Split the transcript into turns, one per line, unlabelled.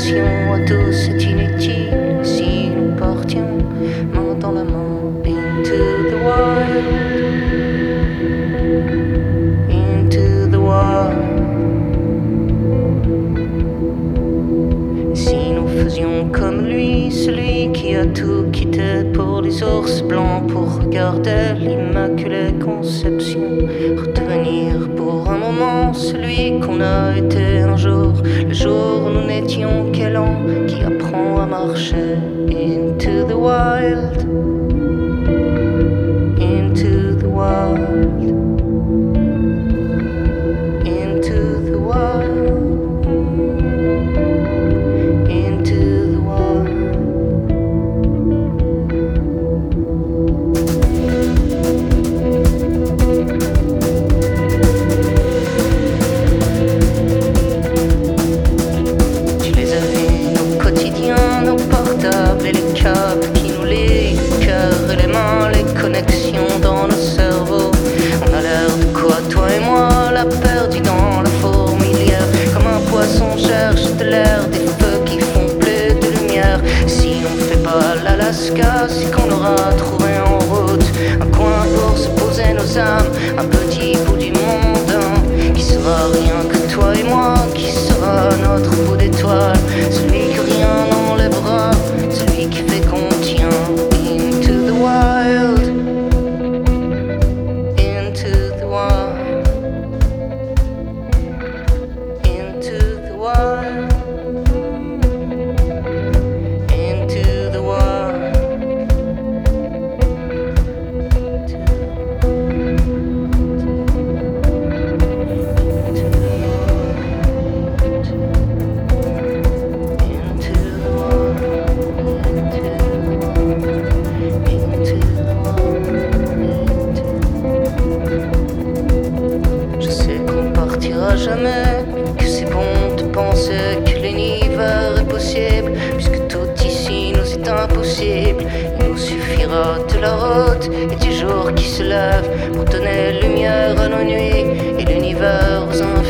attention à tous, c'est inutile si nous partions main dans la main into the wild, into the wild. Si nous faisions comme lui, celui qui a tout quitté pour les ours blancs, pour regarder l'immaculée conception, redevenir pour un moment celui qu'on a été un jour, le jour où nous n'étions qu'élan qui apprend à marcher into the wild, into the wild, into the wild. Et les câbles qui nous lient le cœur et les mains, les connexions dans le cerveau. On a l'air de quoi, toi et moi, la perdue dans la fourmilière. Comme un poisson cherche de l'air, des feux qui font plus de lumière. Si on fait pas l'Alaska, c'est qu'on aura trouvé en route un coin pour se poser nos âmes, un petit bout du monde, hein, qui sera rien que toi et moi, qui sera notre bout d'étoile, celui que rien n'enlèvera, celui qui fait qu'on tient. Into the wild, into the wild, into the wild, into the wild. Jamais que c'est bon de penser que l'univers est possible, puisque tout ici nous est impossible. Il nous suffira de la route et du jour qui se lève pour donner lumière à nos nuits et l'univers aux infinis.